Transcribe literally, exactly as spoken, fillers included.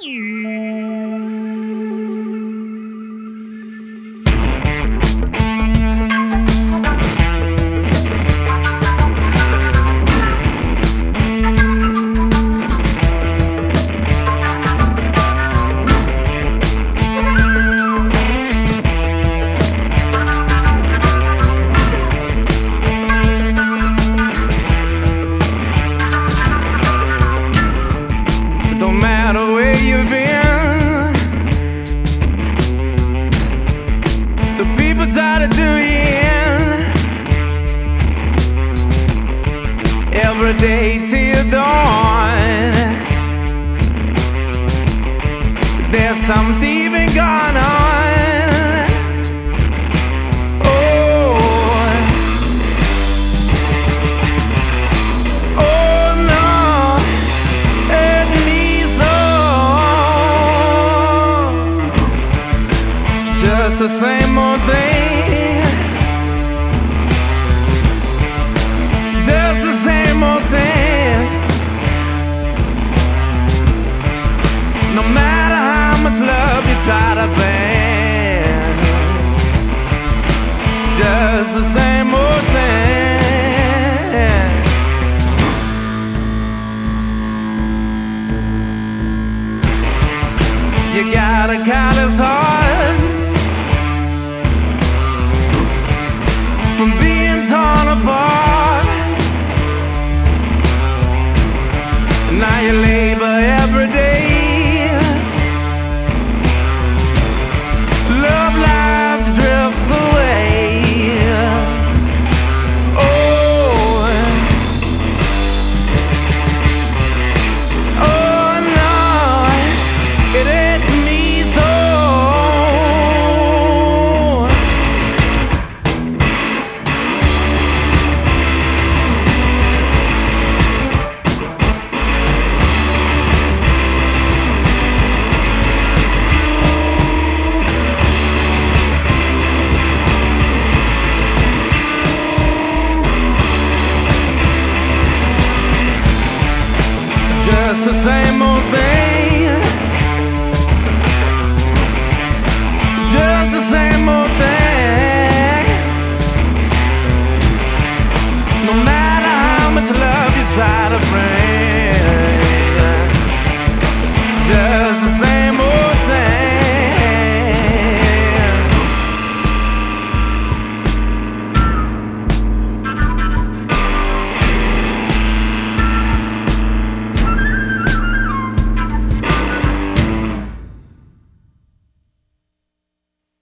Don't matter where you've been, the people try to do you in. Every day till dawn, there's some thieving going on. Just the same old thing, just the same old thing. No matter how much love you try to bend, just the same old thing. You got a callous heart from being torn apart. Now you labor every day. Love life drifts away. Oh, oh no, it hurts me so. Just the same old thing, just the same old thing. No matter how much love you try to bring.